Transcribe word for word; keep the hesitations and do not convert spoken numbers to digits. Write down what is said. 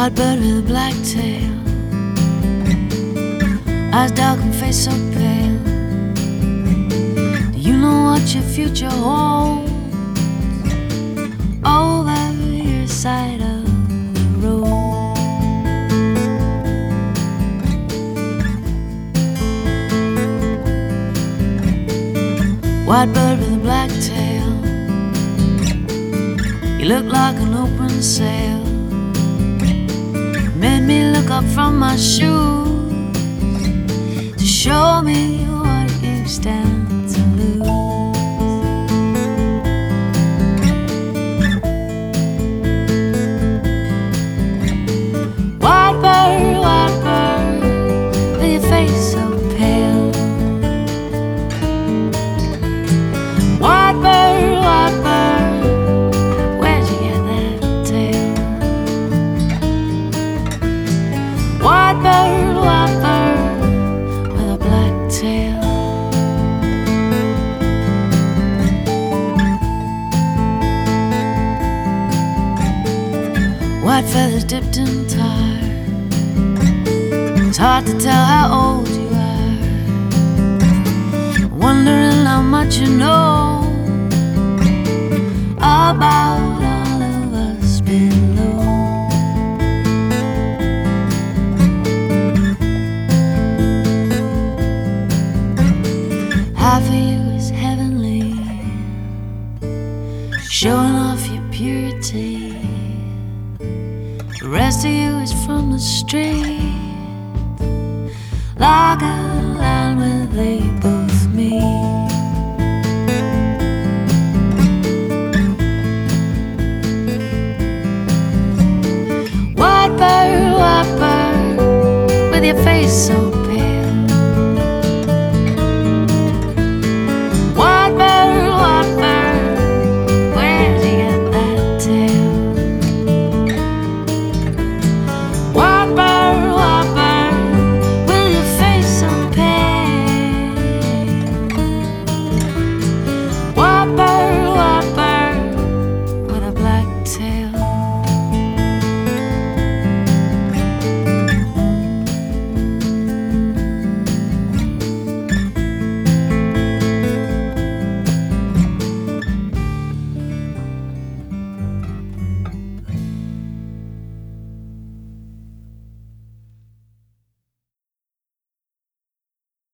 White bird with a black tail, eyes dark and face so pale. Do you know what your future holds over your side of the road? White bird with a black tail, you look like an open sail. Made me look up from my shoes to show me what you stand to lose. White bird, white bird, with your face so pale. White bird, white bird, where'd you get that tail? White bird, white bird, with a black tail. White feathers dipped in tar, it's hard to tell how old you are. Wondering how much you know about all of us below. Half of you is heavenly, showing off your purity. The rest of you is from the street, like a line with the